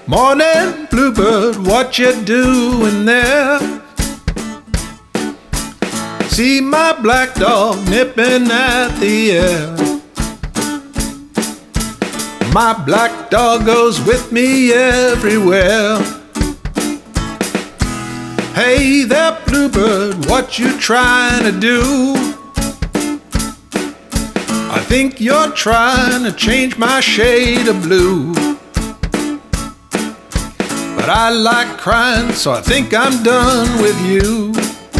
Morning, bluebird, what you doing there? See my black dog nipping at the air. My black dog goes with me everywhere. Hey there, bluebird, what you trying to do? I think you're trying to change my shade of blue. But I like crying, so I think I'm done with you.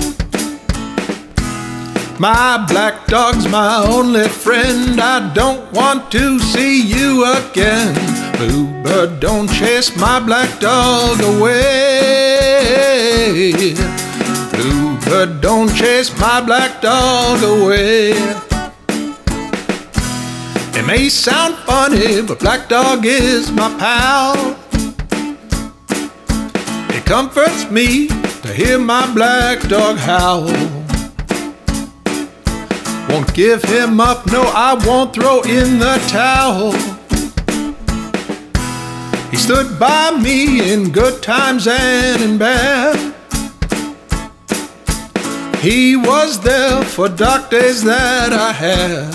My black dog's my only friend, I don't want to see you again. Bluebird, don't chase my black dog away. Bluebird, don't chase my black dog away. It may sound funny, but black dog is my pal. It comforts me to hear my black dog howl. Won't give him up, no, I won't throw in the towel. He stood by me in good times and in bad. He was there for dark days that I had.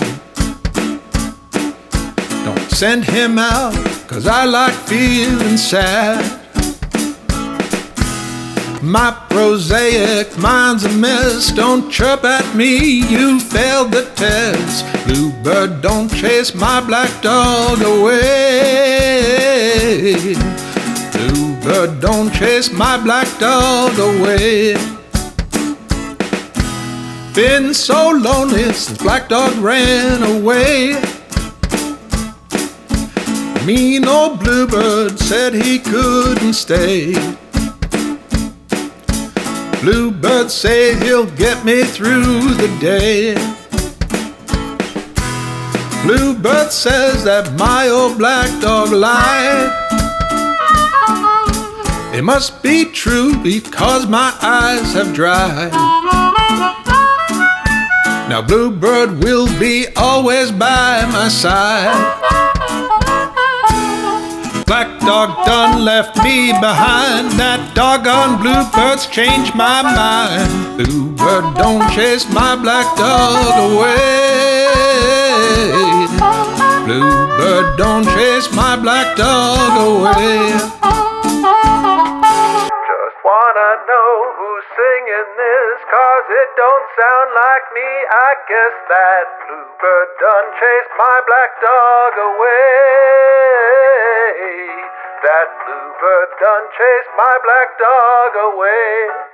Don't send him out, 'cause I like feeling sad. My prosaic mind's a mess, don't chirp at me, you failed the test. Bluebird, don't chase my black dog away. Bluebird, don't chase my black dog away. Been so lonely since black dog ran away. Mean old bluebird said he couldn't stay. Bluebird say he'll get me through the day. Bluebird says that my old black dog lied. It must be true because my eyes have dried. Now Bluebird will be always by my side. Black dog done left me behind. That doggone bluebird's changed my mind. Bluebird, don't chase my black dog away. Bluebird, don't chase my black dog away. Just wanna know who's singing this, 'cause it don't sound like me. I guess that bluebird done chased my black dog away. That bluebird done chased my black dog away.